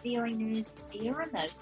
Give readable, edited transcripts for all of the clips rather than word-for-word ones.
VOA News via remote.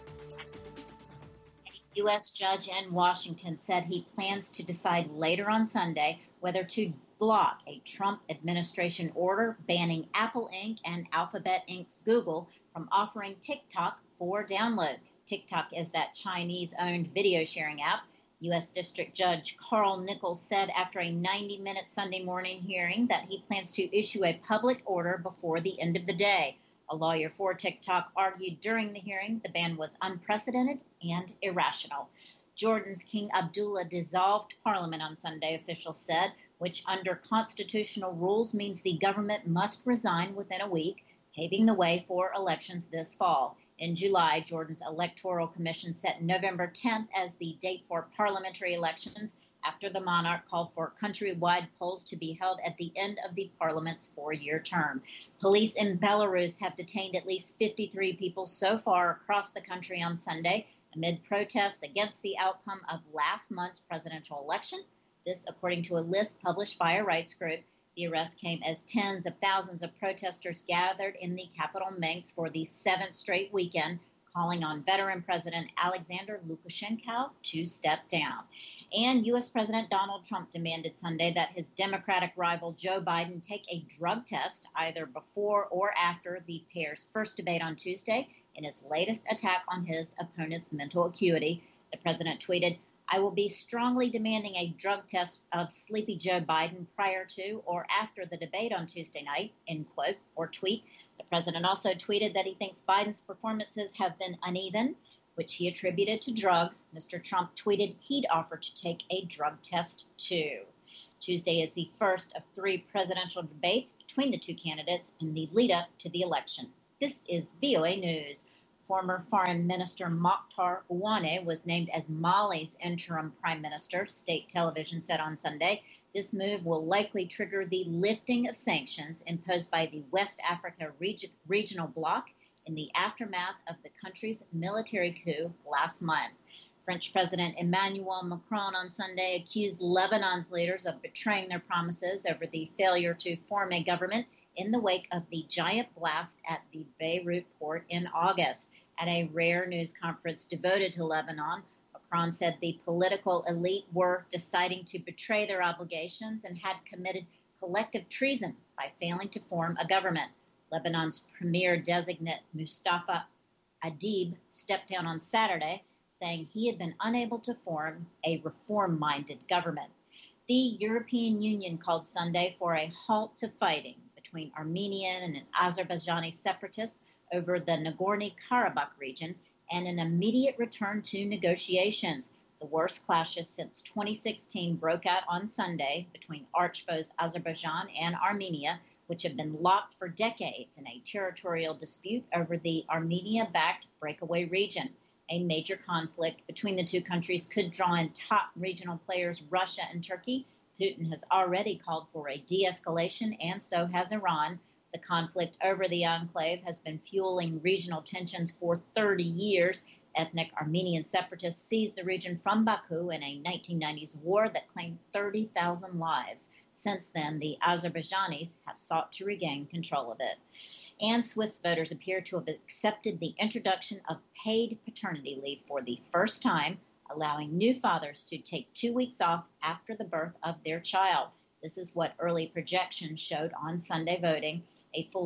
A U.S. judge in Washington said he plans to decide later on Sunday whether to block a Trump administration order banning Apple Inc. and Alphabet Inc.'s Google from offering TikTok for download. TikTok is that Chinese-owned video sharing app. U.S. District Judge Carl Nichols said after a 90-minute Sunday morning hearing that he plans to issue a public order before the end of the day. A lawyer for TikTok argued during the hearing the ban was unprecedented and irrational. Jordan's King Abdullah dissolved parliament on Sunday, officials said, which under constitutional rules means the government must resign within a week, paving the way for elections this fall. In July, Jordan's Electoral Commission set November 10th as the date for parliamentary elections after the monarch called for countrywide polls to be held at the end of the parliament's 4-year term. Police in Belarus have detained at least 53 people so far across the country on Sunday amid protests against the outcome of last month's presidential election. This, according to a list published by a rights group. The arrest came as tens of thousands of protesters gathered in the capital Minsk for the 7th straight weekend, calling on veteran President Alexander Lukashenko to step down. And U.S. President Donald Trump demanded Sunday that his Democratic rival Joe Biden take a drug test either before or after the pair's first debate on Tuesday in his latest attack on his opponent's mental acuity. The president tweeted, "I will be strongly demanding a drug test of Sleepy Joe Biden prior to or after the debate on Tuesday night," end quote, or tweet. The president also tweeted that he thinks Biden's performances have been uneven, which he attributed to drugs. Mr. Trump tweeted he'd offer to take a drug test too. Tuesday is the first of 3 presidential debates between the two candidates in the lead-up to the election. This is VOA News. Former Foreign Minister Mokhtar Ouane was named as Mali's interim prime minister, state television said on Sunday. This move will likely trigger the lifting of sanctions imposed by the West Africa regional bloc in the aftermath of the country's military coup last month. French President Emmanuel Macron on Sunday accused Lebanon's leaders of betraying their promises over the failure to form a government in the wake of the giant blast at the Beirut port in August. At a rare news conference devoted to Lebanon, Macron said the political elite were deciding to betray their obligations and had committed collective treason by failing to form a government. Lebanon's premier designate Mustafa Adib stepped down on Saturday, saying he had been unable to form a reform-minded government. The European Union called Sunday for a halt to fighting between Armenian and Azerbaijani separatists over the Nagorno-Karabakh region and an immediate return to negotiations. The worst clashes since 2016 broke out on Sunday between arch-foes Azerbaijan and Armenia, which have been locked for decades in a territorial dispute over the Armenia-backed breakaway region. A major conflict between the two countries could draw in top regional players Russia and Turkey. Putin has already called for a de-escalation, and so has Iran. The conflict over the enclave has been fueling regional tensions for 30 years. Ethnic Armenian separatists seized the region from Baku in a 1990s war that claimed 30,000 lives. Since then, the Azerbaijanis have sought to regain control of it. And Swiss voters appear to have accepted the introduction of paid paternity leave for the first time, allowing new fathers to take 2 weeks off after the birth of their child. This is what early projections showed on Sunday voting. A full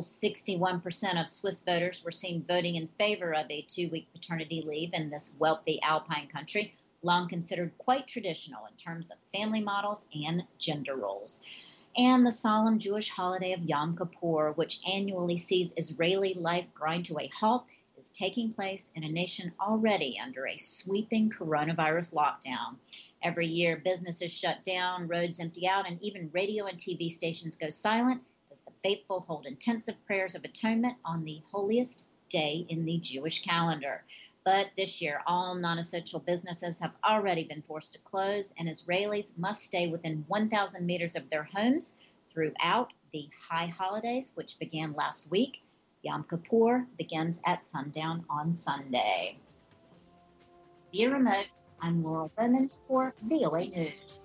61% of Swiss voters were seen voting in favor of a 2-week paternity leave in this wealthy Alpine country, long considered quite traditional in terms of family models and gender roles. And the solemn Jewish holiday of Yom Kippur, which annually sees Israeli life grind to a halt, is taking place in a nation already under a sweeping coronavirus lockdown. Every year, businesses shut down, roads empty out, and even radio and TV stations go silent as the faithful hold intensive prayers of atonement on the holiest day in the Jewish calendar. But this year, all non-essential businesses have already been forced to close, and Israelis must stay within 1,000 meters of their homes throughout the high holidays, which began last week. Yom Kippur begins at sundown on Sunday. Via remote, I'm Laurel Bowman for VOA News.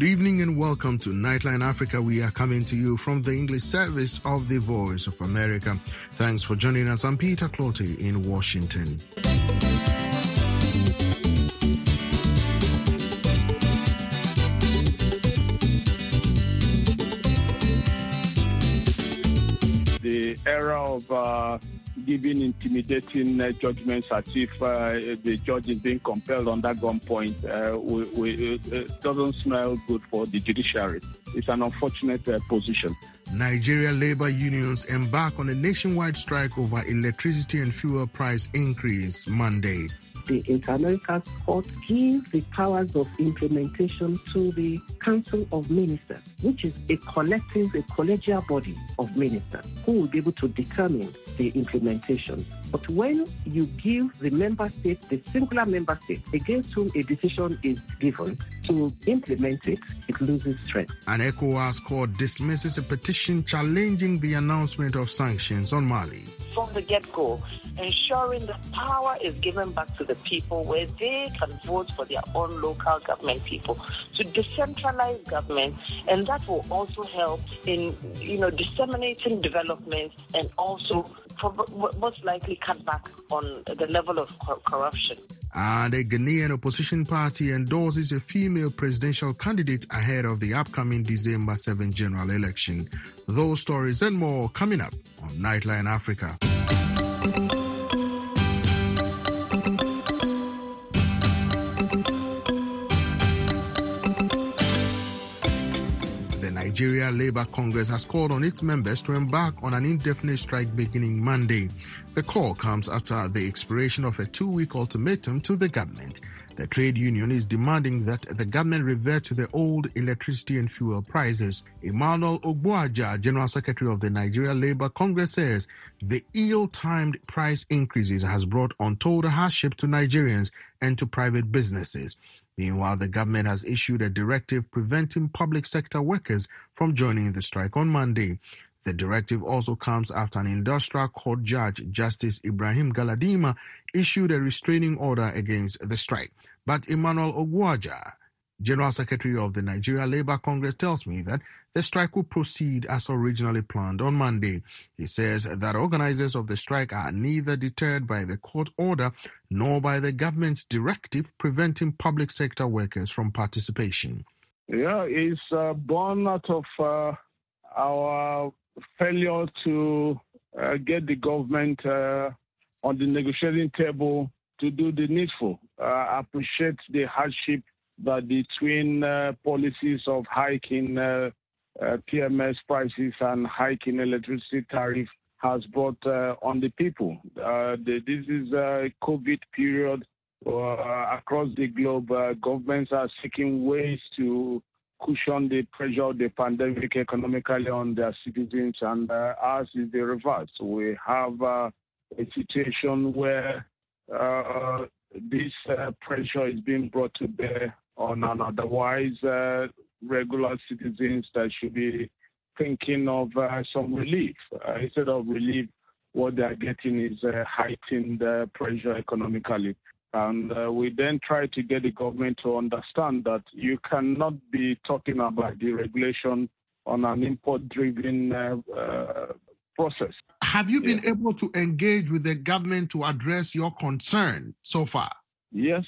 Good evening and welcome to Nightline Africa. We are coming to you from the English service of the Voice of America. Thanks for joining us. I'm Peter Clottey in Washington. The era of giving intimidating judgments as if the judge is being compelled under gunpoint doesn't smell good for the judiciary. It's an unfortunate position. Nigeria labor unions embark on a nationwide strike over electricity and fuel price increase Monday. The Inter-American Court gives the powers of implementation to the Council of Ministers, which is a collegial body of ministers who will be able to determine the implementation. But when you give the member state, the singular member state, against whom a decision is given to implement it, it loses strength. An ECOWAS court dismisses a petition challenging the announcement of sanctions on Mali. From the get-go, ensuring that power is given back to the people where they can vote for their own local government people, to decentralize government, and that will also help in disseminating development and also most likely cut back on the level of corruption. And a Ghanaian opposition party endorses a female presidential candidate ahead of the upcoming December 7th general election. Those stories and more coming up on Nightline Africa. The Nigeria Labour Congress has called on its members to embark on an indefinite strike beginning Monday. The call comes after the expiration of a 2-week ultimatum to the government. The trade union is demanding that the government revert to the old electricity and fuel prices. Emmanuel Ogbuaja, General Secretary of the Nigeria Labour Congress, says the ill-timed price increases has brought untold hardship to Nigerians and to private businesses. Meanwhile, the government has issued a directive preventing public sector workers from joining the strike on Monday. The directive also comes after an industrial court judge, Justice Ibrahim Galadima, issued a restraining order against the strike. But Emmanuel Ogbuaja, General Secretary of the Nigeria Labour Congress, tells me that the strike will proceed as originally planned on Monday. He says that organizers of the strike are neither deterred by the court order nor by the government's directive preventing public sector workers from participation. Yeah, it's born out of our failure to get the government on the negotiating table to do the needful. I appreciate the hardship that the twin policies of hiking PMS prices and hiking electricity tariff has brought on the people. This is a COVID period across the globe. Governments are seeking ways to cushion the pressure of the pandemic economically on their citizens, and ours is the reverse. We have a situation where this pressure is being brought to bear on an otherwise regular citizens that should be thinking of some relief. Instead of relief, what they are getting is heightened pressure economically. And we then try to get the government to understand that you cannot be talking about deregulation on an import-driven process. Have you been able to engage with the government to address your concern so far? Yes,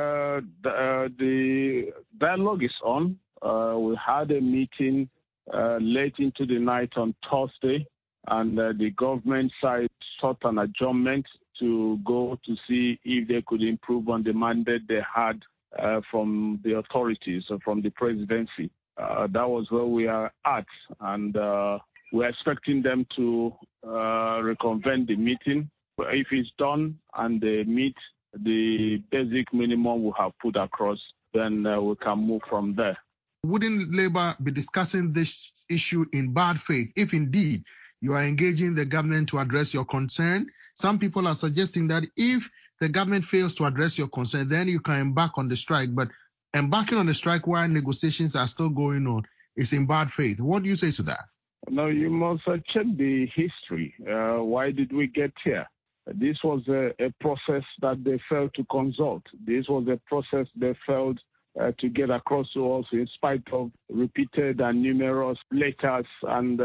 the dialogue is on. We had a meeting late into the night on Thursday, and the government side sought an adjournment to go to see if they could improve on the mandate they had from the authorities, from the presidency. That was where we are at, and we're expecting them to reconvene the meeting. If it's done and they meet the basic minimum we have put across, then we can move from there. Wouldn't Labour be discussing this issue in bad faith if indeed you are engaging the government to address your concern? Some people are suggesting that if the government fails to address your concern, then you can embark on the strike. But embarking on the strike while negotiations are still going on is in bad faith. What do you say to that? No, you must check the history. Why did we get here? This was a process that they failed to consult. This was a process they failed to get across to us in spite of repeated and numerous letters and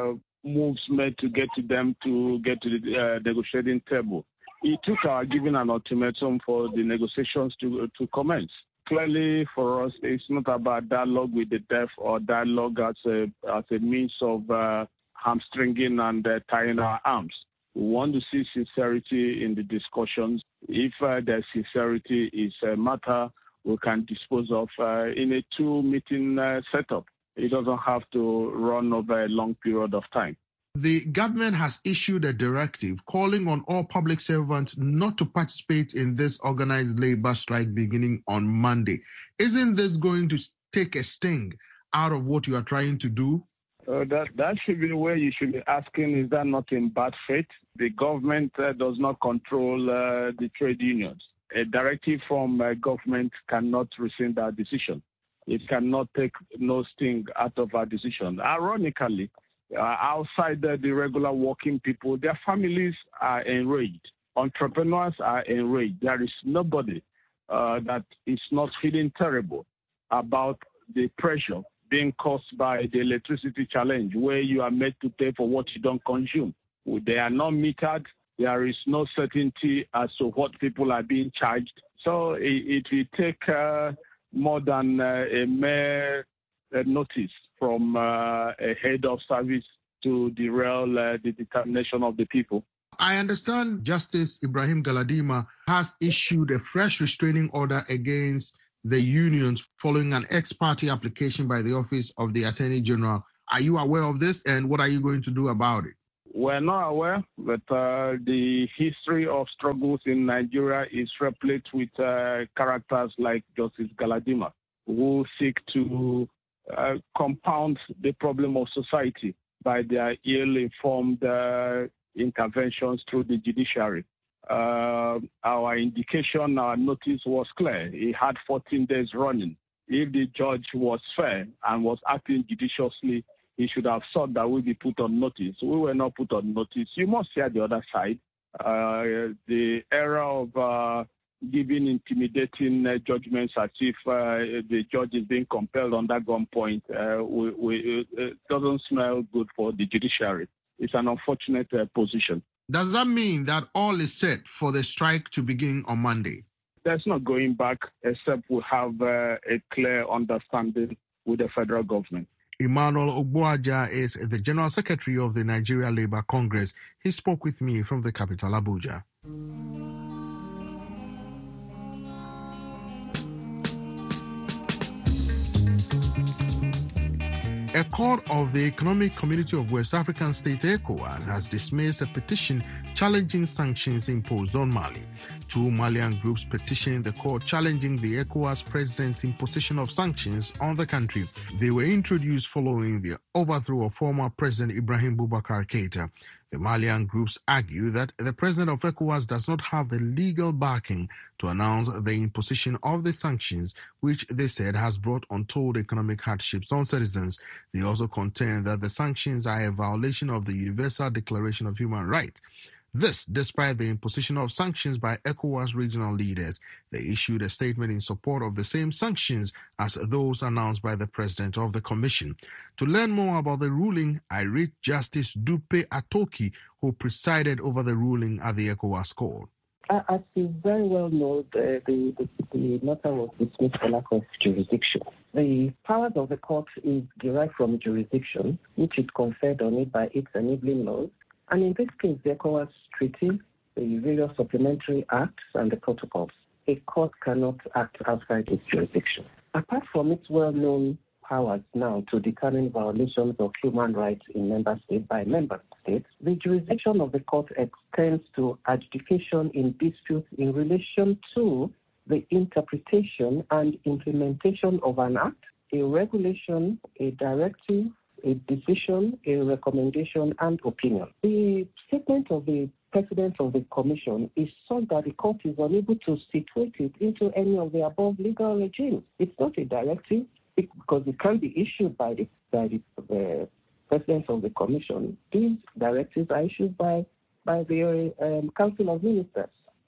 moves made to get to them to get to the negotiating table. It took our giving an ultimatum for the negotiations to commence. Clearly, for us, it's not about dialogue with the deaf or dialogue as a means of hamstringing and tying our arms. We want to see sincerity in the discussions. If the sincerity is a matter we can dispose of in a two-meeting setup. It doesn't have to run over a long period of time. The government has issued a directive calling on all public servants not to participate in this organized labor strike beginning on Monday. Isn't this going to take a sting out of what you are trying to do? That should be where you should be asking, is that not in bad faith? The government does not control the trade unions. A directive from government cannot rescind our decision. It cannot take no sting out of our decision. Ironically, outside the regular working people, their families are enraged. Entrepreneurs are enraged. There is nobody that is not feeling terrible about the pressure being caused by the electricity challenge, where you are made to pay for what you don't consume. They are not metered. There is no certainty as to what people are being charged. So it will take more than a mere notice from a head of service to derail the determination of the people. I understand Justice Ibrahim Galadima has issued a fresh restraining order against the unions following an ex-parte application by the Office of the Attorney General. Are you aware of this, and what are you going to do about it? We're not aware, but the history of struggles in Nigeria is replete with characters like Justice Galadima, who seek to compound the problem of society by their ill-informed interventions through the judiciary. Our indication, our notice was clear. He had 14 days running. If the judge was fair and was acting judiciously, he should have sought that we be put on notice. We were not put on notice. You must hear the other side. The era of giving intimidating judgments as if the judge is being compelled under gunpoint doesn't smell good for the judiciary. It's an unfortunate position. Does that mean that all is set for the strike to begin on Monday? There's no going back except we have a clear understanding with the federal government. Emmanuel Ogbuaja is the General Secretary of the Nigeria Labour Congress. He spoke with me from the capital, Abuja. A court of the Economic Community of West African States, ECOWAS, has dismissed a petition challenging sanctions imposed on Mali. Two Malian groups petitioned the court challenging the ECOWAS president's imposition of sanctions on the country. They were introduced following the overthrow of former President Ibrahim Boubacar Keïta. The Malian groups argue that the president of ECOWAS does not have the legal backing to announce the imposition of the sanctions, which they said has brought untold economic hardships on citizens. They also contend that the sanctions are a violation of the Universal Declaration of Human Rights. This, despite the imposition of sanctions by ECOWAS regional leaders. They issued a statement in support of the same sanctions as those announced by the president of the commission. To learn more about the ruling, I reached Justice Dupe Atoki, who presided over the ruling at the ECOWAS court. As you very well know, the matter was dismissed for lack of jurisdiction. The powers of the court is derived from jurisdiction, which is conferred on it by its enabling laws. And in this case, the ECOWAS Treaty, the various supplementary acts, and the protocols. A court cannot act outside its jurisdiction. Apart from its well-known powers now to determine violations of human rights in member states by member states, the jurisdiction of the court extends to adjudication in disputes in relation to the interpretation and implementation of an act, a regulation, a directive, a decision, a recommendation, and opinion. The statement of the President of the Commission is such that the court is unable to situate it into any of the above legal regimes. It's not a directive because it can't be issued by the President of the Commission. These directives are issued by the Council of Ministers.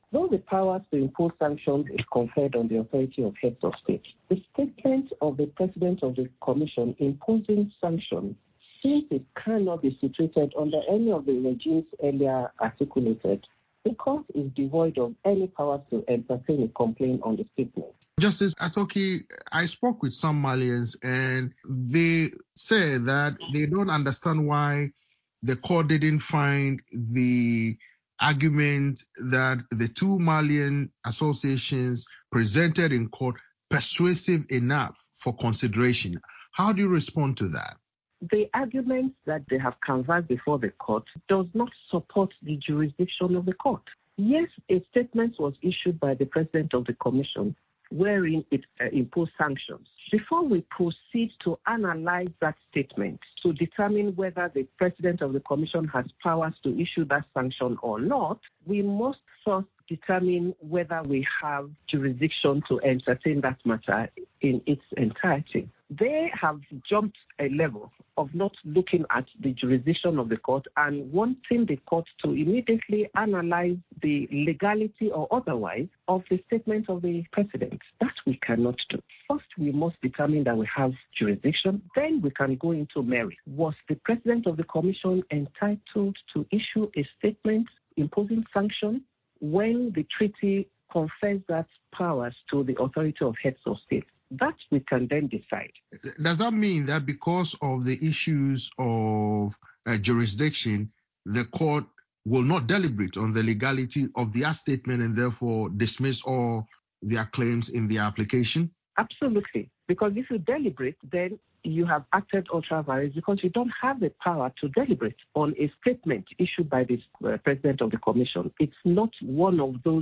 Though the powers to impose sanctions is conferred on the authority of heads of state, the statement of the President of the Commission imposing sanctions, since it cannot be situated under any of the regimes earlier articulated, the court is devoid of any powers to entertain a complaint on the statement. Justice Atoki, I spoke with some Malians and they say that they don't understand why the court didn't find the argument that the two Malian associations presented in court persuasive enough for consideration. How do you respond to that? The arguments that they have canvassed before the court does not support the jurisdiction of the court. Yes, a statement was issued by the President of the Commission wherein it imposed sanctions. Before we proceed to analyze that statement to determine whether the President of the Commission has powers to issue that sanction or not, we must first determine whether we have jurisdiction to entertain that matter in its entirety. They have jumped a level of not looking at the jurisdiction of the court and wanting the court to immediately analyze the legality or otherwise of the statement of the President. That we cannot do. First, we must determine that we have jurisdiction. Then we can go into merit. Was the President of the Commission entitled to issue a statement imposing sanctions when the treaty confers that powers to the authority of heads of state? That we can then decide. Does that mean that because of the issues of jurisdiction, the court will not deliberate on the legality of their statement and therefore dismiss all their claims in the application? Absolutely. Because if you deliberate, then you have acted ultra vires because you don't have the power to deliberate on a statement issued by the President of the Commission. It's not one of those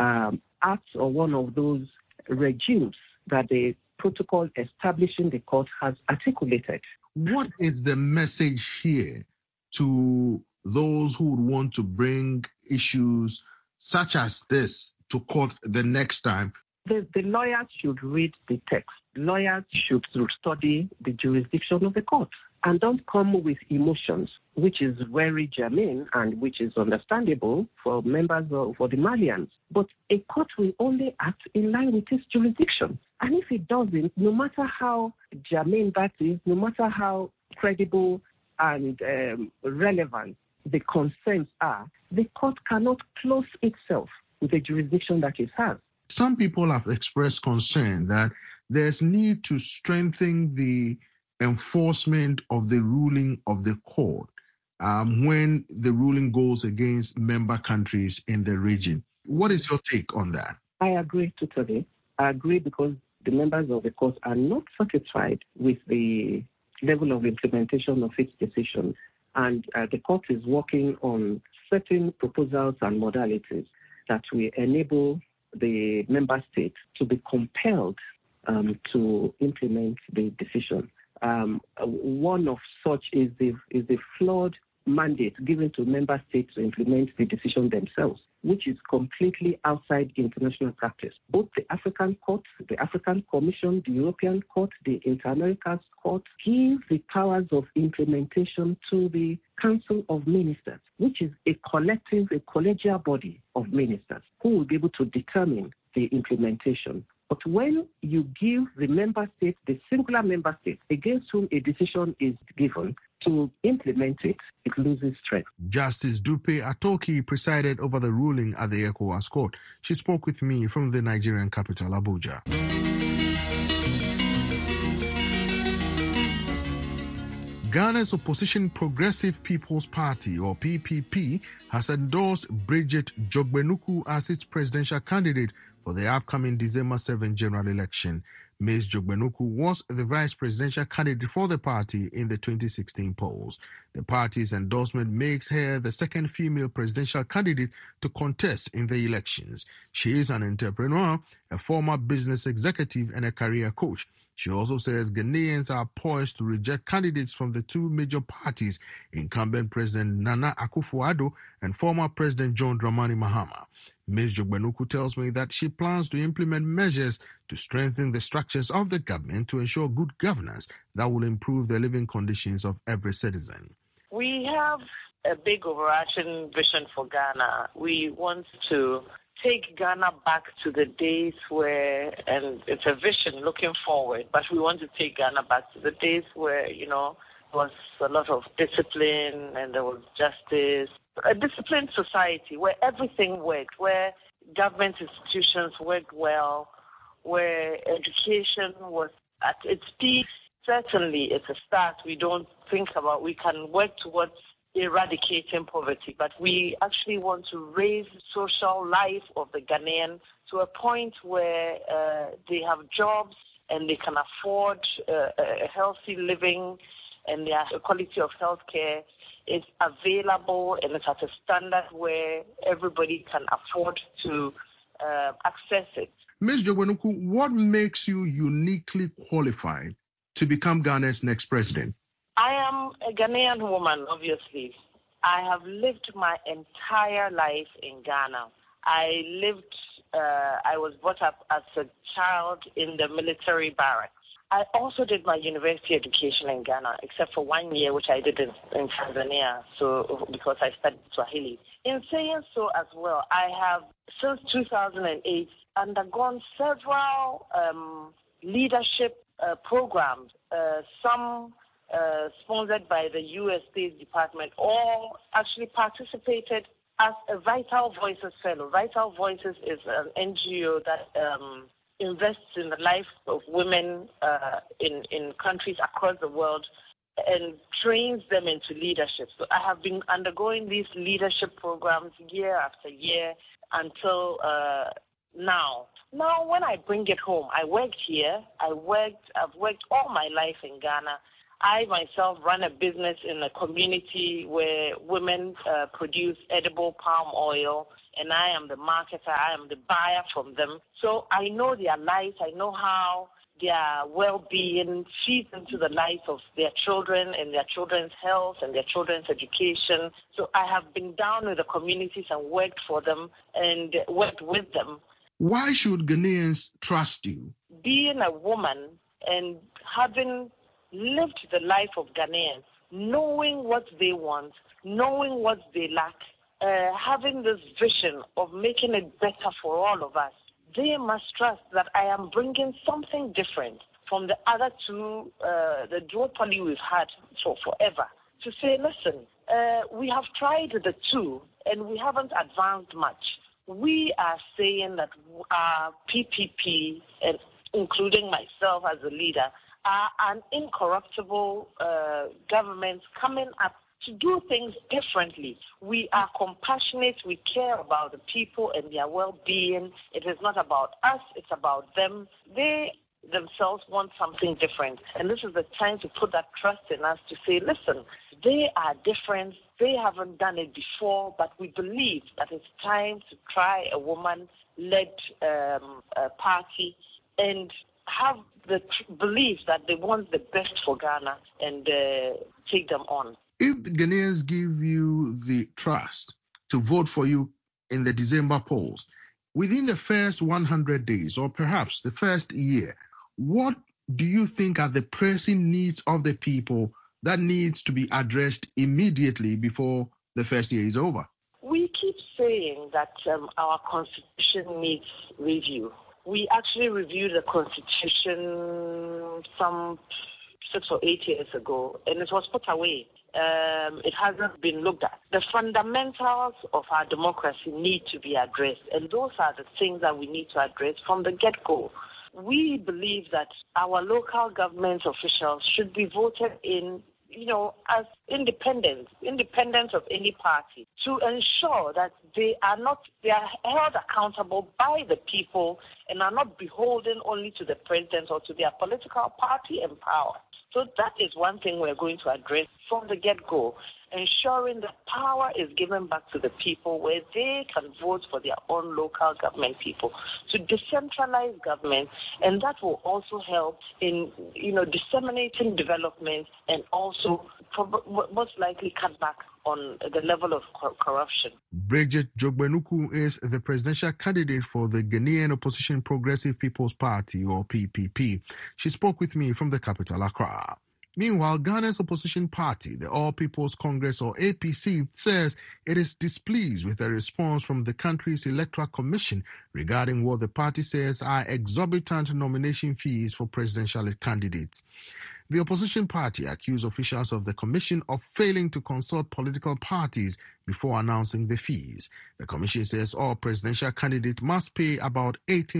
acts or one of those regimes that the protocol establishing the court has articulated. What is the message here to those who would want to bring issues such as this to court the next time? The lawyers should read the text. Lawyers should study the jurisdiction of the court and don't come with emotions, which is very germane and which is understandable for members of for the Malians. But a court will only act in line with its jurisdiction. And if it doesn't, no matter how germane that is, no matter how credible and relevant the concerns are, the court cannot close itself with the jurisdiction that it has. Some people have expressed concern that there's need to strengthen the enforcement of the ruling of the court when the ruling goes against member countries in the region. What is your take on that? I agree totally. I agree because the members of the court are not satisfied with the level of implementation of its decision. And the court is working on certain proposals and modalities that will enable the member states to be compelled to implement the decision. One of such is the flawed mandate given to member states to implement the decision themselves, which is completely outside international practice. Both the African Court, the African Commission, the European Court, the Inter-Americas Court give the powers of implementation to the Council of Ministers, which is a collegial body of ministers who will be able to determine the implementation. But when you give the member state, the singular member state against whom a decision is given to implement it, it loses strength. Justice Dupe Atoki presided over the ruling at the ECOWAS court. She spoke with me from the Nigerian capital, Abuja. Ghana's opposition Progressive People's Party, or PPP, has endorsed Bridget Jogbenuku as its presidential candidate for the upcoming December 7 general election. Ms. Jogbenuku was the vice presidential candidate for the party in the 2016 polls. The party's endorsement makes her the second female presidential candidate to contest in the elections. She is an entrepreneur, a former business executive, and a career coach. She also says Ghanaians are poised to reject candidates from the two major parties, incumbent President Nana Akufo-Addo and former President John Dramani Mahama. Ms. Jogbenuku tells me that she plans to implement measures to strengthen the structures of the government to ensure good governance that will improve the living conditions of every citizen. We have a big overarching vision for Ghana. We want to take Ghana back to the days where, and it's a vision looking forward, but we want to take Ghana back to the days where, there was a lot of discipline and there was justice, a disciplined society where everything worked, where government institutions worked well, where education was at its peak. Certainly it's a start. We don't think about, we can work towards eradicating poverty, but we actually want to raise social life of the Ghanaian to a point where they have jobs and they can afford a healthy living, and their quality of health care is available and it's at a standard where everybody can afford to access it. Ms. Jogbenuku, what makes you uniquely qualified to become Ghana's next president? I am a Ghanaian woman, obviously. I have lived my entire life in Ghana. I was brought up as a child in the military barracks. I also did my university education in Ghana, except for 1 year, which I did in Tanzania, because I studied Swahili. In saying so as well, I have, since 2008, undergone several leadership programs, some sponsored by the U.S. State Department, or actually participated as a Vital Voices fellow. Vital Voices is an NGO that invests in the life of women in countries across the world and trains them into leadership. So I have been undergoing these leadership programs year after year until now. Now, when I bring it home, I worked here. I've worked all my life in Ghana. I myself run a business in a community where women produce edible palm oil, and I am the marketer. I am the buyer from them. So I know their lives. I know how their well-being feeds into the lives of their children and their children's health and their children's education. So I have been down with the communities and worked for them and worked with them. Why should Ghanaians trust you? Being a woman and having lived the life of Ghanaians, knowing what they want, knowing what they lack, having this vision of making it better for all of us, they must trust that I am bringing something different from the other two, the duopoly we've had for forever, to say, listen, we have tried the two and we haven't advanced much. We are saying that our PPP, and including myself as a leader, are an incorruptible government coming up to do things differently. We are compassionate. We care about the people and their well-being. It is not about us. It's about them. They themselves want something different. And this is the time to put that trust in us to say, listen, they are different. They haven't done it before, but we believe that it's time to try a woman-led party and have the belief that they want the best for Ghana and take them on. If the Ghanaians give you the trust to vote for you in the December polls, within the first 100 days or perhaps the first year, what do you think are the pressing needs of the people that needs to be addressed immediately before the first year is over? We keep saying that our constitution needs review. We actually reviewed the constitution some 6 or 8 years ago, and it was put away. It hasn't been looked at. The fundamentals of our democracy need to be addressed, and those are the things that we need to address from the get-go. We believe that our local government officials should be voted in, as independent of any party, to ensure that they are held accountable by the people and are not beholden only to the president or to their political party in power. So that is one thing we're going to address from the get-go, ensuring that power is given back to the people where they can vote for their own local government people, to decentralize government, and that will also help in, disseminating development and also most likely cut back on the level of corruption. Bridget Jogbenuku is the presidential candidate for the Ghanaian Opposition Progressive People's Party, or PPP. She spoke with me from the capital, Accra. Meanwhile, Ghana's opposition party, the All People's Congress or APC, says it is displeased with the response from the country's Electoral Commission regarding what the party says are exorbitant nomination fees for presidential candidates. The opposition party accused officials of the commission of failing to consult political parties before announcing the fees. The commission says all presidential candidates must pay about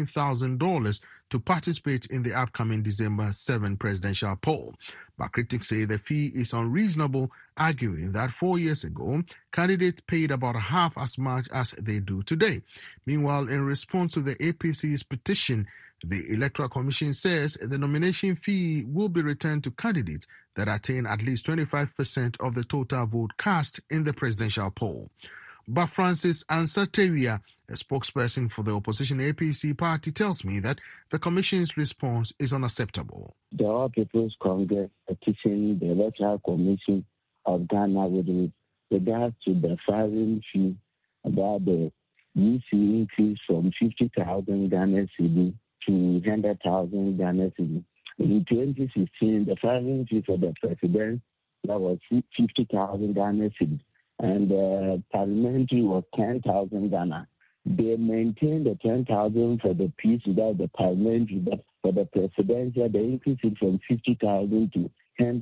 $18,000 to participate in the upcoming December 7 presidential poll. But critics say the fee is unreasonable, arguing that 4 years ago, candidates paid about half as much as they do today. Meanwhile, in response to the APC's petition, the Electoral Commission says the nomination fee will be returned to candidates that attain at least 25% of the total vote cast in the presidential poll. But Francis Ansatewia, a spokesperson for the opposition APC party, tells me that the Commission's response is unacceptable. The All People's Congress petitioned the Electoral Commission of Ghana with regard to the filing fee about the EC increase from 50,000 Ghana cedi to 100,000 Ghana cedi. In 2016, the filing fee for the president was 50,000 Ghana cedi, and the parliamentary was 10,000 Ghana. They maintained the 10,000 for the peace without the parliamentary, but for the presidential, they increased it from 50,000 to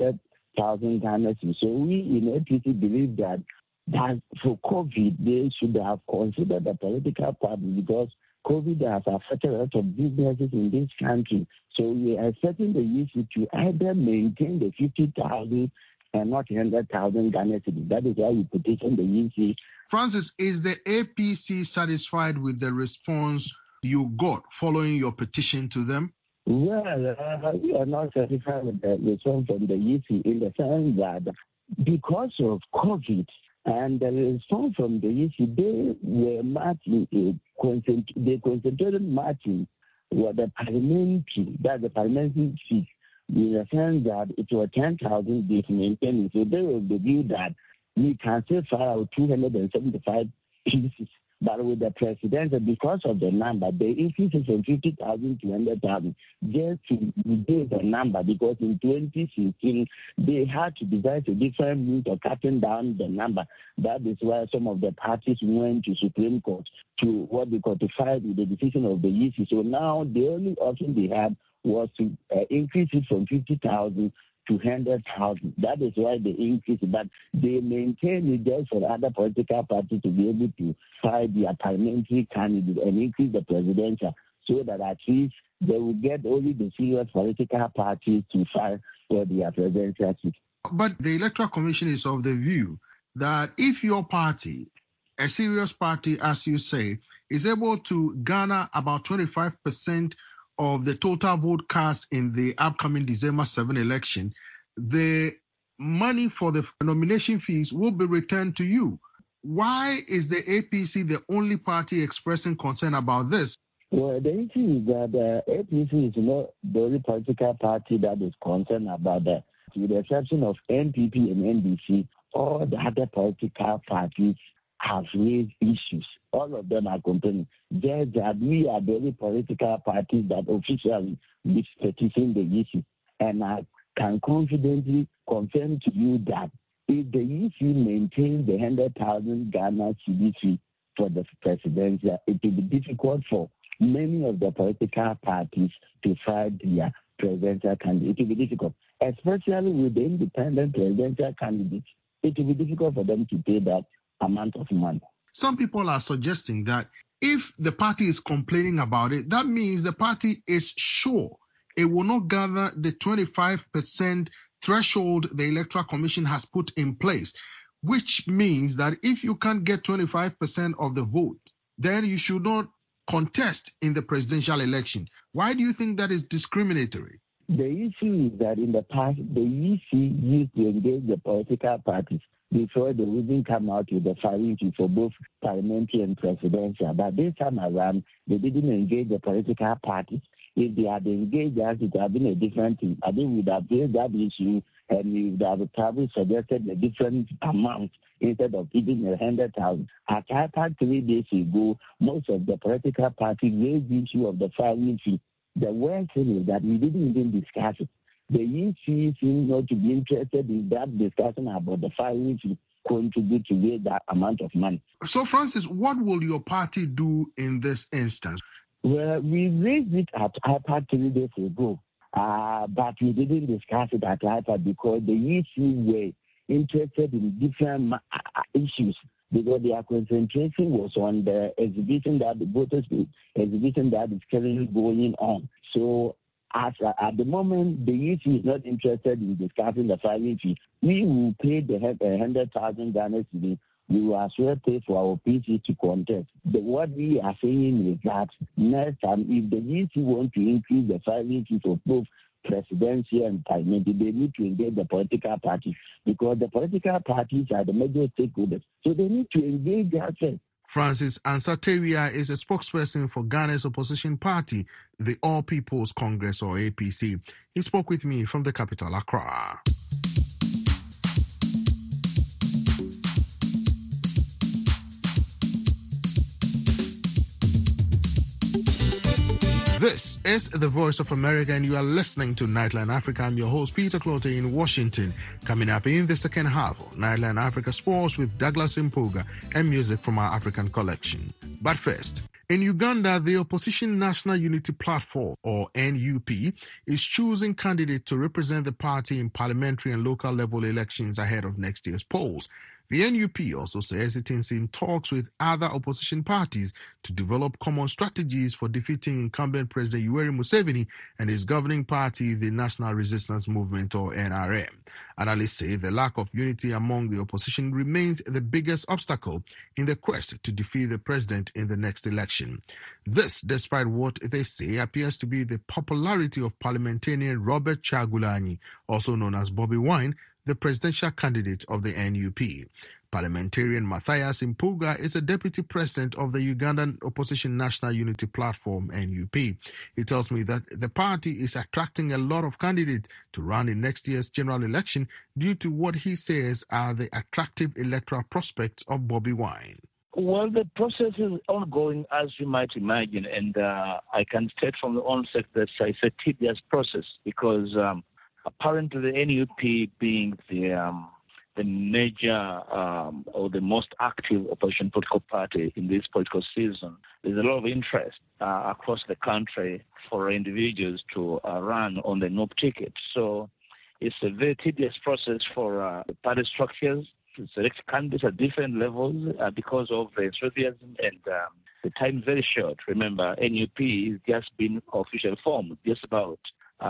100,000 Ghana cedi. So we in APC believe that for COVID, they should have considered the political party because COVID has affected a lot of businesses in this country. So we are setting the issue to either maintain the 50,000 and not 100,000 Ghana cedi. That is why we petition the EC. Francis, is the APC satisfied with the response you got following your petition to them? Well, we are not satisfied with the response from the EC in the sense that because of COVID, and the response from the EC, they were matching, they concentrated matching what the parliamentary, that the parliamentary seat, in the sense that it was 10,000 they maintained. So they were the view that we can still file 275 pieces. But with the president, because of the number, they increased it from 50,000 to 100,000 just to reduce the number, because in 2016, they had to devise a different means of cutting down the number. That is why some of the parties went to Supreme Court to what they codified with the decision of the EC. So now the only option they had was to increase it from 50,000 to 100,000. That is why they increased, but they maintain it just for other political parties to be able to fight their parliamentary candidate and increase the presidential, so that at least they will get only the serious political parties to fight for their presidential seat. But the Electoral Commission is of the view that if your party, a serious party, as you say, is able to garner about 25% of the total vote cast in the upcoming December 7 election, the money for the nomination fees will be returned to you. Why is the APC the only party expressing concern about this? Well, the issue is that the APC is not the only political party that is concerned about that. With the exception of NPP and NDC, all the other political parties have raised issues. All of them are complaining. Just that we are the only political parties that officially is petitioning the issue. And I can confidently confirm to you that if the EC maintains the 100,000 Ghana cedi fee for the presidential, it will be difficult for many of the political parties to fight their presidential candidate. It will be difficult, especially with the independent presidential candidates. It will be difficult for them to pay that amount of money. Some people are suggesting that if the party is complaining about it, that means the party is sure it will not gather the 25% threshold the Electoral Commission has put in place, which means that if you can't get 25% of the vote, then you should not contest in the presidential election. Why do you think that is discriminatory? The issue is that in the past, the EC used to engage the political parties before they even come out with the filing fee for both parliamentary and presidential. But this time around, they didn't engage the political parties. If they had engaged us, it would have been a different thing. I think we would have raised that issue and we would have probably suggested a different amount instead of even 100,000. As I had 3 days ago, most of the political parties raised the issue of the filing fee. The worst thing is that we didn't even discuss it. The EC seems not to be interested in that discussion about the filing to contribute to raise that amount of money. So, Francis, what will your party do in this instance? Well, we raised it at IPAD 3 days ago, but we didn't discuss it at IPAD because the EC were interested in different issues, because their concentration was on the exhibition that the voters exhibition that is currently going on. So at the moment, the EC is not interested in discussing the filing fee. We will pay the 100,000 Ghana cedis. We will as well pay for our PC to contest. What we are saying is that next time, if the EC want to increase the filing fee for both presidency and parliamentary, they need to engage the political parties, because the political parties are the major stakeholders. So they need to engage themselves. Francis Ansateria is a spokesperson for Ghana's opposition party, the All People's Congress, or APC. He spoke with me from the capital, Accra. This is the Voice of America, and you are listening to Nightline Africa. I'm your host, Peter Clote, in Washington. Coming up in the second half of Nightline Africa Sports with Douglas Mpuga and music from our African collection. But first, in Uganda, the Opposition National Unity Platform, or NUP, is choosing candidates to represent the party in parliamentary and local level elections ahead of next year's polls. The NUP also says it is in talks with other opposition parties to develop common strategies for defeating incumbent President Yoweri Museveni and his governing party, the National Resistance Movement, or NRM. Analysts say the lack of unity among the opposition remains the biggest obstacle in the quest to defeat the president in the next election. This, despite what they say appears to be the popularity of parliamentarian Robert Kyagulanyi, also known as Bobi Wine, the presidential candidate of the NUP. Parliamentarian Mathias Mpuga is the deputy president of the Ugandan Opposition National Unity Platform, NUP. He tells me that the party is attracting a lot of candidates to run in next year's general election due to what he says are the attractive electoral prospects of Bobi Wine. Well, the process is ongoing, as you might imagine, and I can state from the onset that it's a tedious process because apparently the NUP being the major or the most active opposition political party in this political season, there's a lot of interest across the country for individuals to run on the NUP ticket. So it's a very tedious process for party structures to select candidates at different levels because of the enthusiasm and the time is very short. Remember, NUP is just been officially formed just about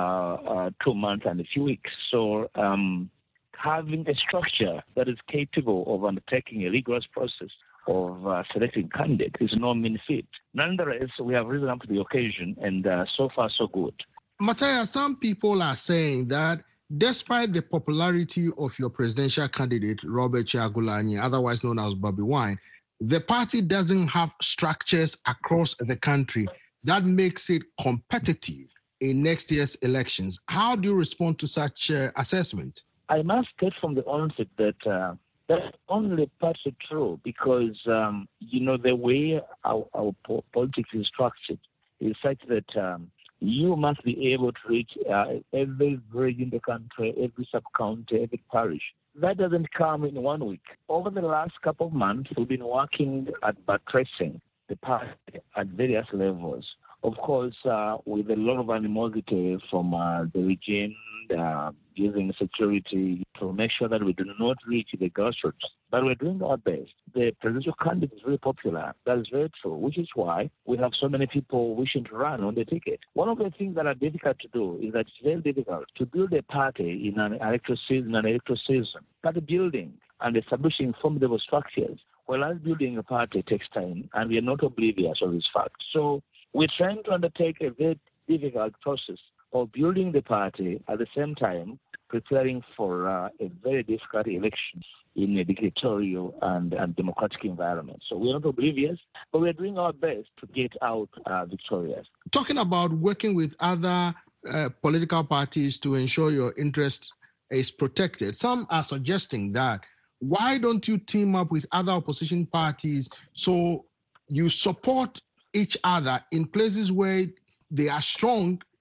2 months and a few weeks. So having a structure that is capable of undertaking a rigorous process of selecting candidates is no mean feat. Nonetheless, we have risen up to the occasion, and so far so good. Matthias, some people are saying that despite the popularity of your presidential candidate, Robert Kyagulanyi, otherwise known as Bobi Wine, the party doesn't have structures across the country that makes it competitive in next year's elections. How do you respond to such assessment? I must state from the onset that that's only partly true because, the way our politics is structured is such that you must be able to reach every village in the country, every sub-county, every parish. That doesn't come in 1 week. Over the last couple of months, we've been working at buttressing the party at various levels. Of course, with a lot of animosity from the regime, using security to make sure that we do not reach the grassroots. But we're doing our best. The presidential candidate is very popular. That is very true, which is why we have so many people wishing to run on the ticket. One of the things that are difficult to do is that it's very difficult to build a party in an electoral season. Party building and establishing formidable structures, whereas building a party takes time, and we are not oblivious of this fact. So we're trying to undertake a very difficult process of building the party at the same time preparing for a very difficult election in a dictatorial and democratic environment. So we're not oblivious, but we're doing our best to get out victorious. Talking about working with other political parties to ensure your interest is protected, some are suggesting that why don't you team up with other opposition parties so you support each other in places where they are strong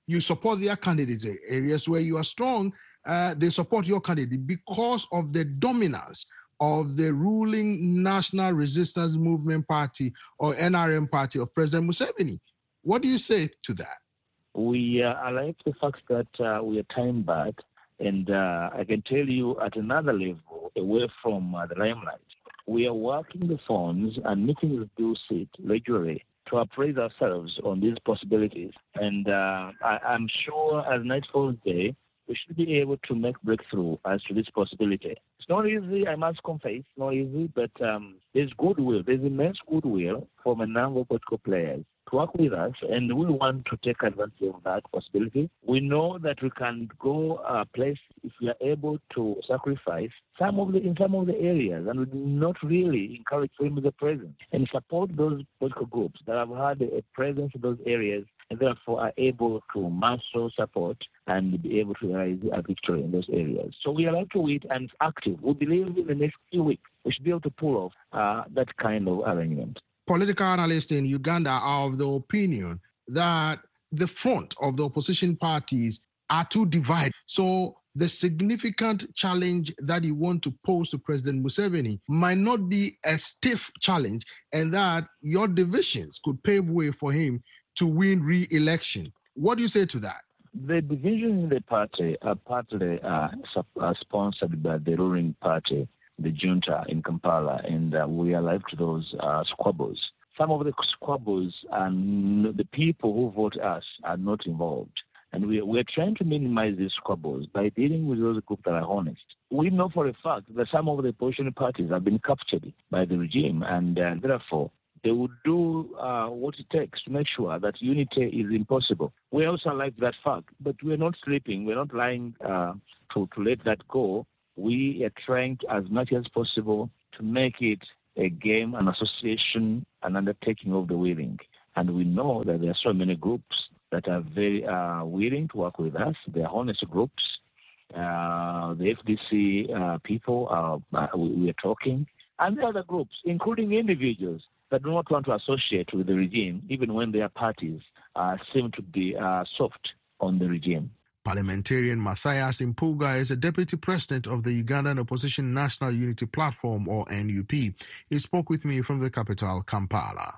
you support their candidates. Areas where you are strong, they support your candidate because of the dominance of the ruling National Resistance Movement Party or NRM party of President Museveni. What do you say to that? We like the fact that we are time back, and I can tell you at another level, away from the limelight, we are working the phones and meetings do sit regularly to appraise ourselves on these possibilities. And I'm sure as night falls day, we should be able to make breakthrough as to this possibility. It's not easy, I must confess, not easy, but there's goodwill. There's immense goodwill from a number of political players to work with us, and we want to take advantage of that possibility. We know that we can go a place if we are able to sacrifice in some of the areas, and we do not really encourage them with the presence and support those political groups that have had a presence in those areas and therefore are able to muscle support and be able to realize a victory in those areas. So we are like to it and it's active. We believe in the next few weeks we should be able to pull off that kind of arrangement. Political analysts in Uganda are of the opinion that the front of the opposition parties are too divided. So the significant challenge that you want to pose to President Museveni might not be a stiff challenge, and that your divisions could pave way for him to win re-election. What do you say to that? The divisions in the party are partly sponsored by the ruling party, the junta in Kampala, and we are alive to those squabbles. Some of the squabbles and the people who vote us are not involved. And we're trying to minimize these squabbles by dealing with those groups that are honest. We know for a fact that some of the opposition parties have been captured by the regime, and therefore they will do what it takes to make sure that unity is impossible. We also like that fact, but we're not sleeping. We're not lying to let that go. We are trying to, as much as possible, to make it a game, an association, an undertaking of the willing. And we know that there are so many groups that are very willing to work with us. They are honest groups. The FDC people, we are talking. And the other groups, including individuals that do not want to associate with the regime, even when their parties seem to be soft on the regime. Parliamentarian Matthias Impuga is a deputy president of the Ugandan Opposition National Unity Platform, or NUP. He spoke with me from the capital, Kampala.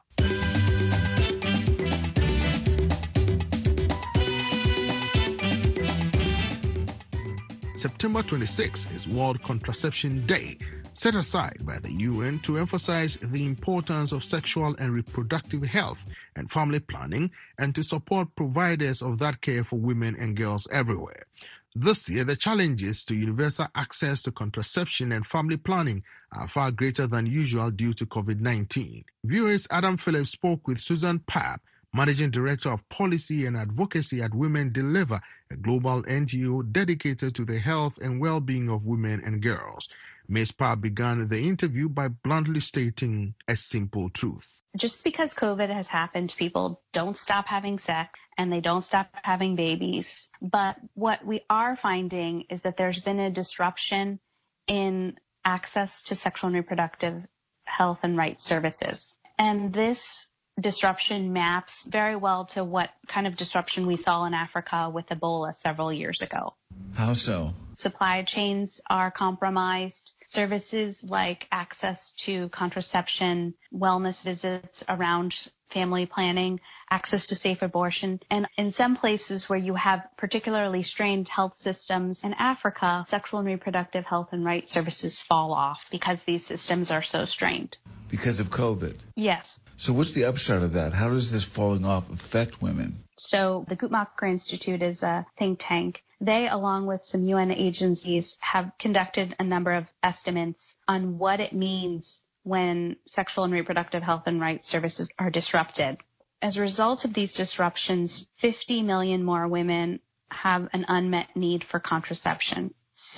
September 26 is World Contraception Day, set aside by the UN to emphasize the importance of sexual and reproductive health and family planning and to support providers of that care for women and girls everywhere. This year, the challenges to universal access to contraception and family planning are far greater than usual due to COVID-19. Viewers Adam Phillips spoke with Susan Papp, Managing Director of Policy and Advocacy at Women Deliver, a global NGO dedicated to the health and well-being of women and girls. Ms. Papp began the interview by bluntly stating a simple truth. Just because COVID has happened, people don't stop having sex and they don't stop having babies. But what we are finding is that there's been a disruption in access to sexual and reproductive health and rights services. And this disruption maps very well to what kind of disruption we saw in Africa with Ebola several years ago. How so? Supply chains are compromised. Services like access to contraception, wellness visits around family planning, access to safe abortion, and in some places where you have particularly strained health systems in Africa, sexual and reproductive health and rights services fall off because these systems are so strained. Because of COVID? Yes. So what's the upshot of that? How does this falling off affect women? So the Guttmacher Institute is a think tank. They, along with some UN agencies, have conducted a number of estimates on what it means when sexual and reproductive health and rights services are disrupted. As a result of these disruptions, 50 million more women have an unmet need for contraception.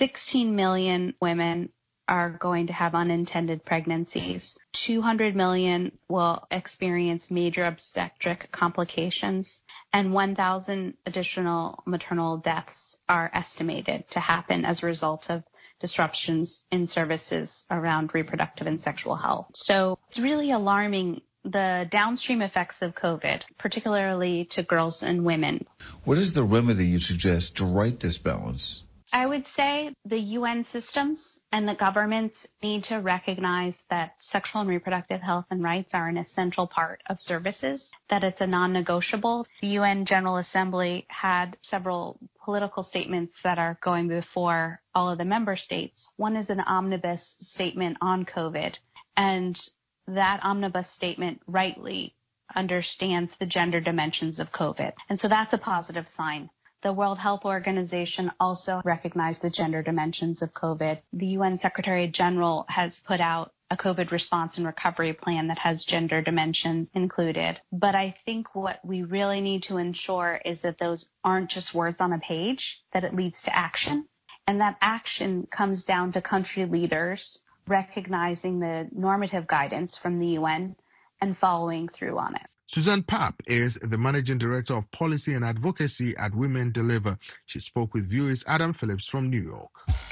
16 million women are going to have unintended pregnancies. 200 million will experience major obstetric complications, and 1,000 additional maternal deaths are estimated to happen as a result of disruptions in services around reproductive and sexual health. So it's really alarming the downstream effects of COVID, particularly to girls and women. What is the remedy you suggest to right this balance? I would say the UN systems and the governments need to recognize that sexual and reproductive health and rights are an essential part of services, that it's a non-negotiable. The UN General Assembly had several political statements that are going before all of the member states. One is an omnibus statement on COVID, and that omnibus statement rightly understands the gender dimensions of COVID. And so that's a positive sign. The World Health Organization also recognized the gender dimensions of COVID. The UN Secretary General has put out a COVID response and recovery plan that has gender dimensions included. But I think what we really need to ensure is that those aren't just words on a page, that it leads to action. And that action comes down to country leaders recognizing the normative guidance from the UN and following through on it. Suzanne Papp is the Managing Director of Policy and Advocacy at Women Deliver. She spoke with viewers Adam Phillips from New York.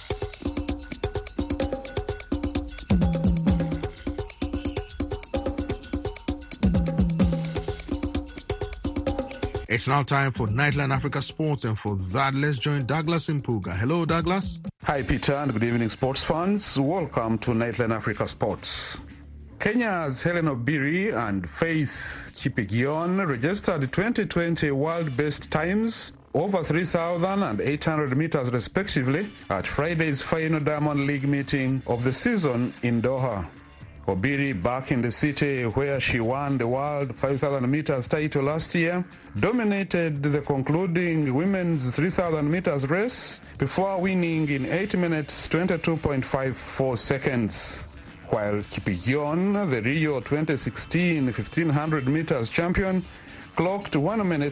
It's now time for Nightline Africa Sports, and for that, let's join Douglas Impuga. Hello, Douglas. Hi, Peter, and good evening, sports fans. Welcome to Nightline Africa Sports. Kenya's Hellen Obiri and Faith Kipyegon registered 2020 world best times over 3,000 and 800 meters respectively at Friday's final Diamond League meeting of the season in Doha. Obiri, back in the city where she won the world 5,000 meters title last year, dominated the concluding women's 3,000 meters race before winning in 8 minutes 22.54 seconds. While Kipyegon, the Rio 2016 1,500 meters champion, clocked 1 minute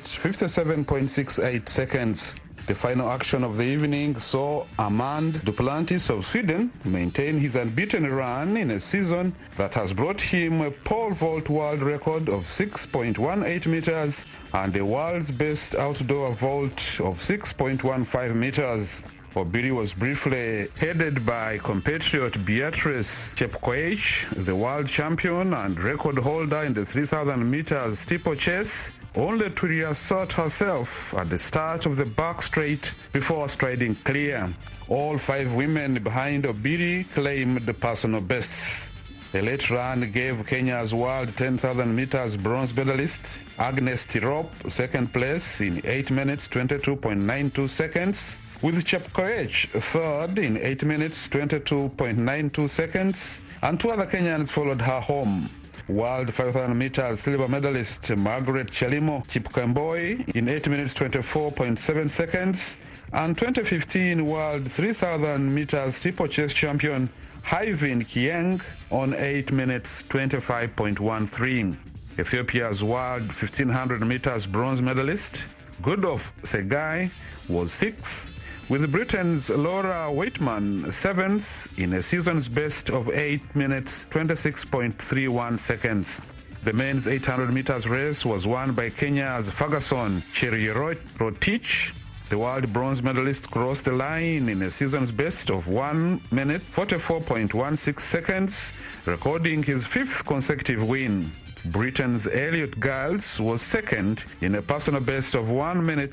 57.68 seconds. The final action of the evening saw Amand Duplantis of Sweden maintain his unbeaten run in a season that has brought him a pole vault world record of 6.18 meters and the world's best outdoor vault of 6.15 meters. Obiri was briefly headed by compatriot Beatrice Chepkoech, the world champion and record holder in the 3,000 meters steeplechase, only to reassert herself at the start of the back straight before striding clear. All 5 women behind Obiri claimed the personal bests. The late run gave Kenya's world 10,000 meters bronze medalist Agnes Tirop second place in 8 minutes 22.92 seconds, with Chepkoech third in 8 minutes 22.92 seconds, and 2 other Kenyans followed her home. World 5,000 meters silver medalist Margaret Chelimo Chepkemboi in 8 minutes 24.7 seconds, and 2015 World 3,000 meters steeplechase champion Hyvin Kieng on 8 minutes 25.13. Ethiopia's World 1,500 meters bronze medalist Goodhoff Segai was 6th, with Britain's Laura Waitman 7th in a season's best of 8 minutes 26.31 seconds. The men's 800 meters race was won by Kenya's Ferguson Cheruyot-Rotich. The world bronze medalist crossed the line in a season's best of 1 minute 44.16 seconds, recording his 5th consecutive win. Britain's Elliot Giles was second in a personal best of 1 minute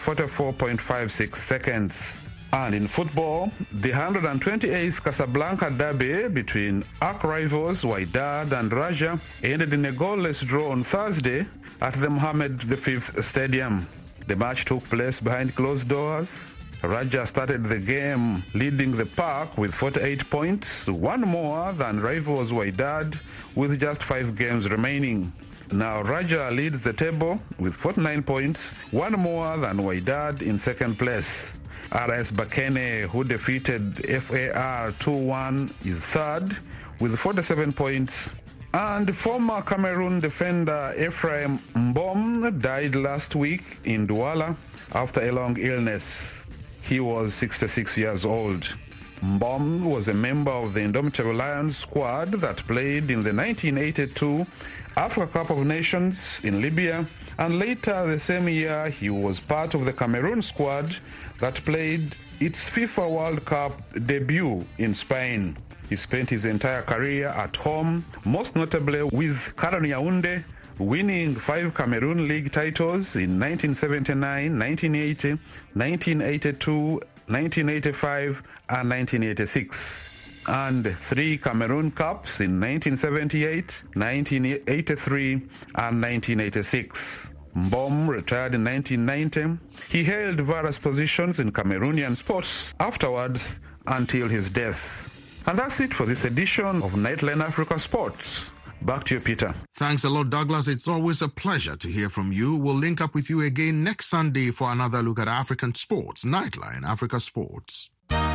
44.56 seconds. And in football, the 128th Casablanca derby between arch rivals Wydad and Raja ended in a goalless draw on Thursday at the Mohammed V Stadium. The match took place behind closed doors. Raja started the game leading the pack with 48 points, 1 more than rivals Wydad with just 5 games remaining. Now Raja leads the table with 49 points, 1 more than Wydad in second place. RS Bakene, who defeated FAR 2-1, is third with 47 points. And former Cameroon defender Ephraim Mbom died last week in Douala after a long illness. He was 66 years old. Mbom was a member of the Indomitable Lions squad that played in the 1982 Africa Cup of Nations in Libya, and later the same year he was part of the Cameroon squad that played its FIFA World Cup debut in Spain. He spent his entire career at home, most notably with Caron Yaounde, winning 5 Cameroon League titles in 1979, 1980, 1982, 1985 and 1986, and 3 Cameroon Cups in 1978, 1983 and 1986. Mbom retired in 1990. He held various positions in Cameroonian sports afterwards until his death. And that's it for this edition of Nightline Africa Sports. Back to you, Peter. Thanks a lot, Douglas. It's always a pleasure to hear from you. We'll link up with you again next Sunday for another look at African sports. Nightline Africa Sports.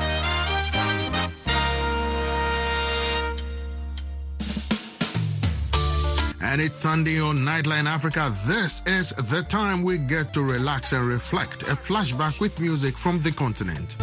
And it's Sunday on Nightline Africa. This is the time we get to relax and reflect. A flashback with music from the continent.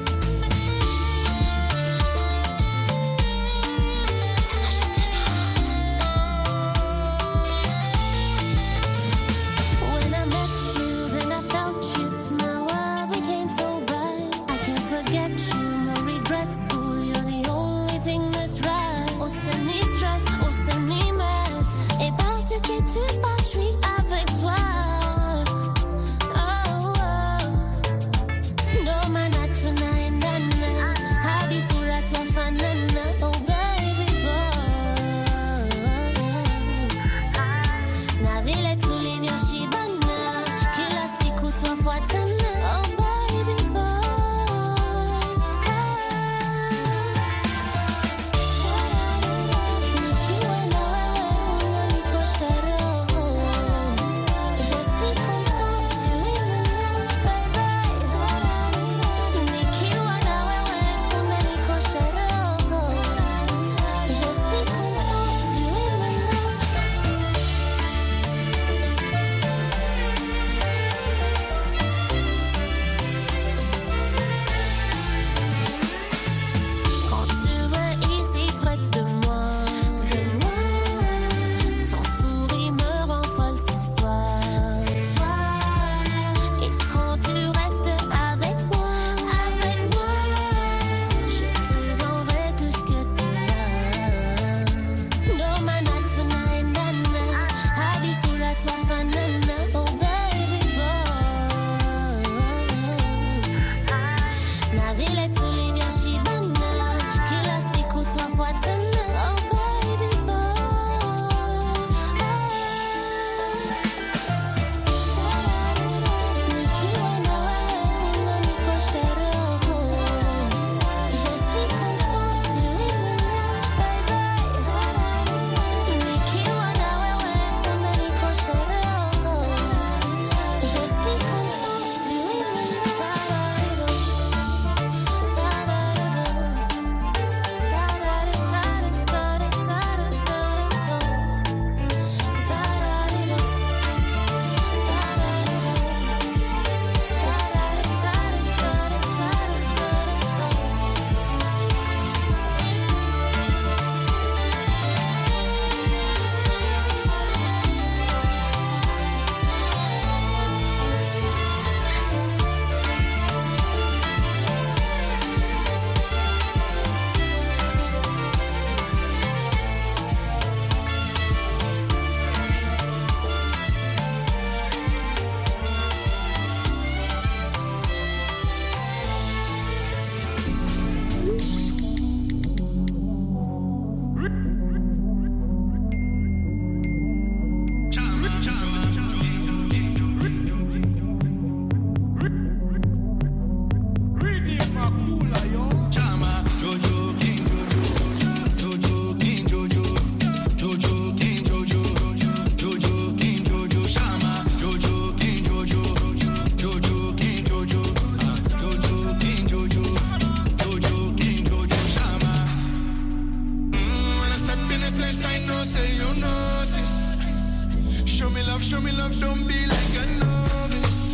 Show me love, don't be like a novice.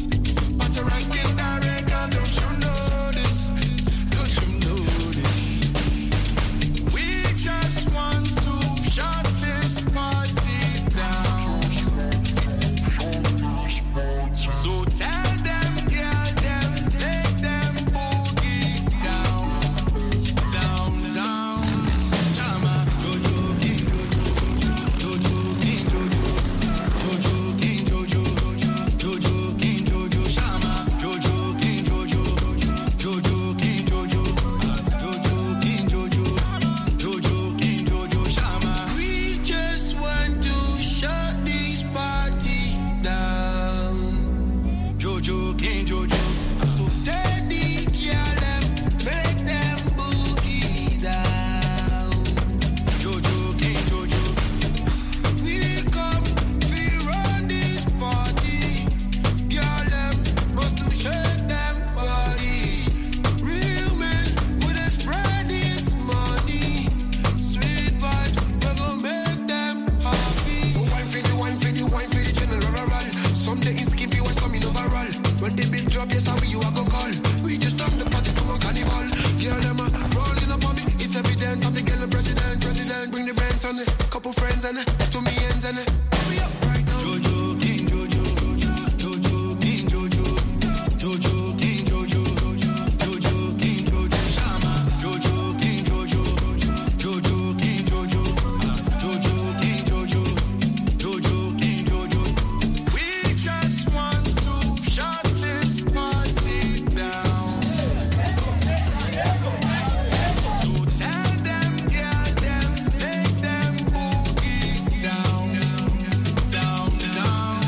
But a ranking director, don't you know this? Don't you know this? We just want to shut this party down. So tell them, girl, them, make them boogie down, down, down. to me ends and hurry up right now. Jojo, King Jojo, Jojo, King Jojo, Jojo, King Jojo, Jojo, King Jojo, Shama, Jojo, King Jojo, Jojo, King Jojo, Jojo, King Jojo, Jojo, King Jojo. We just want to shut this party down. So tell them, girl, them, make them boogie down, down, down.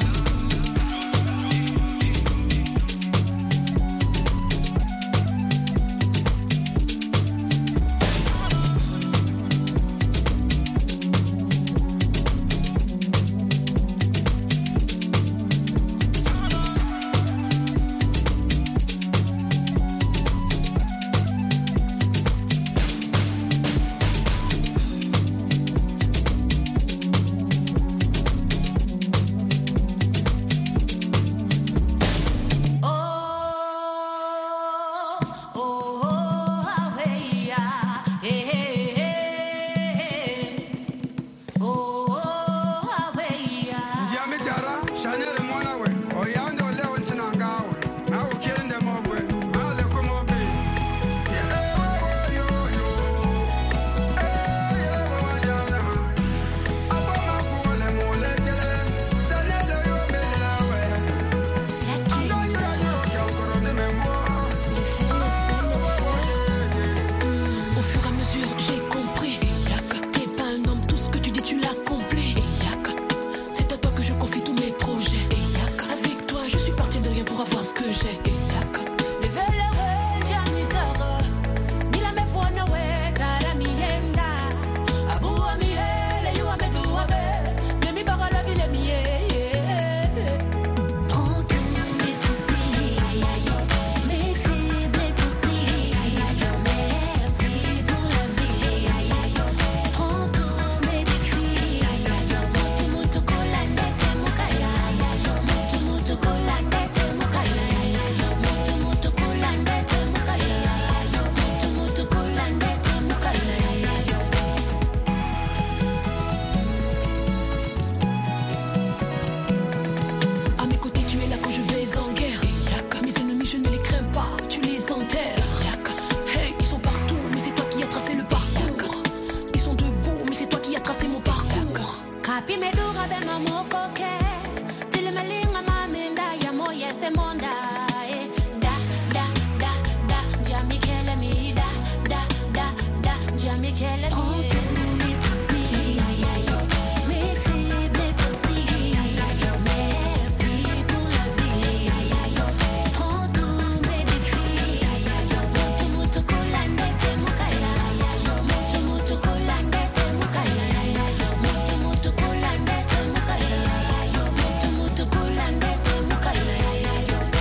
Au fur et à mesure, j'ai compris. T'es pas un homme, tout ce que tu dis, tu l'accomplis. C'est à toi que je confie tous mes projets. Avec toi, je suis partie de rien pour avoir ce que j'ai. Prends tous mes soucis, mes faibles soucis. Merci pour la vie. Prends tous mes défis. Mutu mutu kolande se mukaya. Mutu mutu kolande se mukaya. Mutu mutu kolande se mukaya. Mutu mutu kolande se mukaya. À mes côtés, tu es là quand je vais en guerre. Mes ennemis, je ne les crains pas, tu les enterres. Hey, ils sont partout, mais c'est toi qui as tracé le parcours. Ils sont debout, mais c'est toi qui as tracé mon parcours. Kapi medura be mamokoke, tili malinga maminda ya moye se monda. Da da da da, jami kele mi da da da da, jami kele mi. Prends tous mes soucis, mes faibles soucis. Merci pour la vie. Prends tous mes défis. Mutu mutu kolande se mukaya. Mutu mutu kolande se mukaya. Mutu mutu kolande se mukaya. Mutu mutu kolande se mukaya.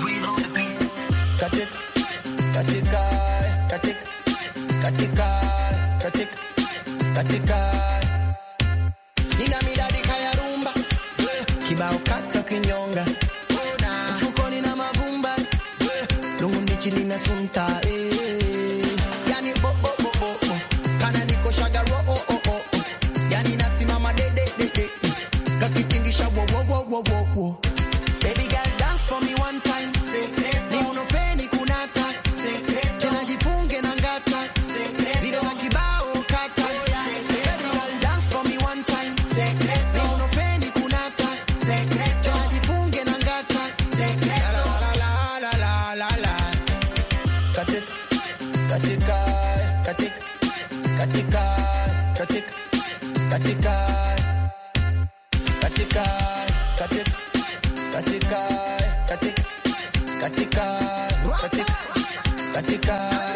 Nina midadi kaya rumba, kibao kata kinyonga, mfukoni na mavumba, lungundi chini na sunta, yani bo bo bo bo bo, kana niko shagaro oh oh oh, yani nasimama de de de de, kakitingisha wo wo wo wo wo wo. Baby girl dance for me one time, ni unopeni kunata, tena jifunge na ngata, vile na kibao kata. Baby girl dance for me one time, ni unopeni kunata, tena jifunge na ngata. La la la la la la la. Katik, katika, katik, katika, katik, katika, katika, katik. Katika, katika, katika, katika, katika.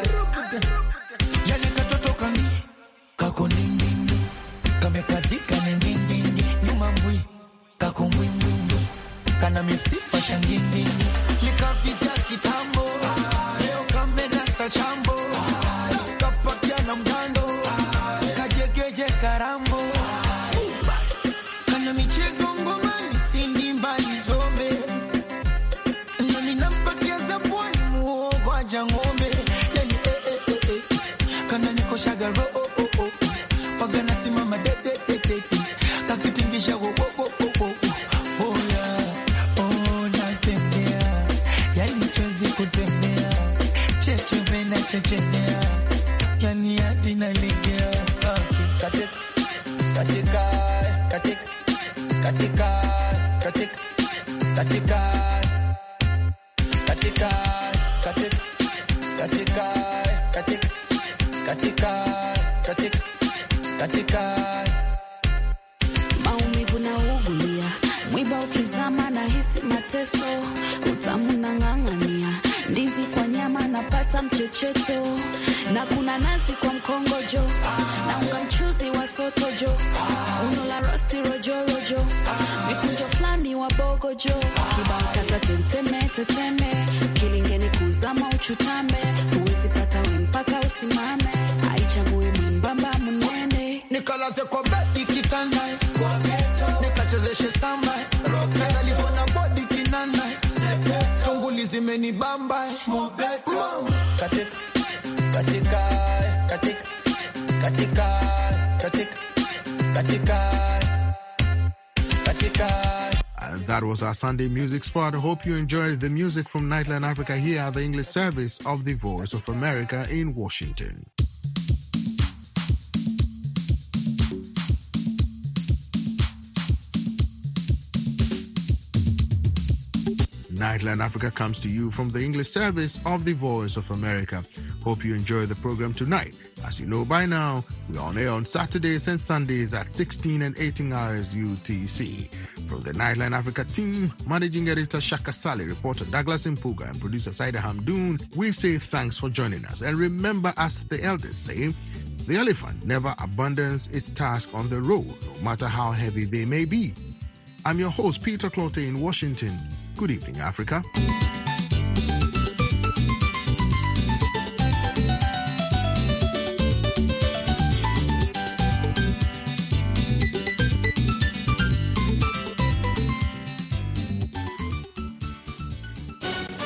Yani katoto kami, kako nindindi, kamekazika nindindi, nyuma mbwi, kako mbwimbwimbi, kana misifa shangindindi, likavizia kitambo, leo kamenasa chambo, kapakia na mgando, kajegeje karambo, kana michezo ngomani, sindi mbali zombe, nami nampatia zabwani muogo aja ngombe, yani kana niko shagaro oh oh oh, paga nasimama de de de de, kakitingisha wo wo wo wo wo, oh yeah, oh natembea, yani siwezi kutembea, cheche na chechemea, yani hadi nalegea, katika, katika, katika, katika, katika, katika, katika, katika, katika, katika, katika, katika, katika. Maumivu na ugulia, mwiba ukizama na hisi mateso, utamu na ng'ang'ania, ndizi kwa nyama napata mchecheto, na kuna nazi kwa mkongojo, na unga mchuzi wa sotojo, uno la rosti rojo rojo, mikunjo flani wa bogojo, kibao kata tenteme teteme, kilingeni kuzama uchutame, huwezi pata we mpaka usimame, haichagui mbamba munene, nikalaze kwa bedi kitanda, nikachezeshe samba, nakalivona bodi kinanda, tunguli zimenibamba, katika, katika, katika, katika, katika, katika, katika. And that was our Sunday music spot. I hope you enjoyed the music from Nightline Africa here at the English service of the Voice of America in Washington. Nightline Africa comes to you from the English service of the Voice of America. Hope you enjoy the program tonight. As you know by now, we're on air on Saturdays and Sundays at 16 and 18 hours UTC. From the Nightline Africa team, Managing Editor Shaka Sali, reporter Douglas Mpuga, and producer Saida Hamdoon, we say thanks for joining us. And remember, as the elders say, the elephant never abandons its task on the road, no matter how heavy they may be. I'm your host, Peter Clote in Washington. Good evening, Africa.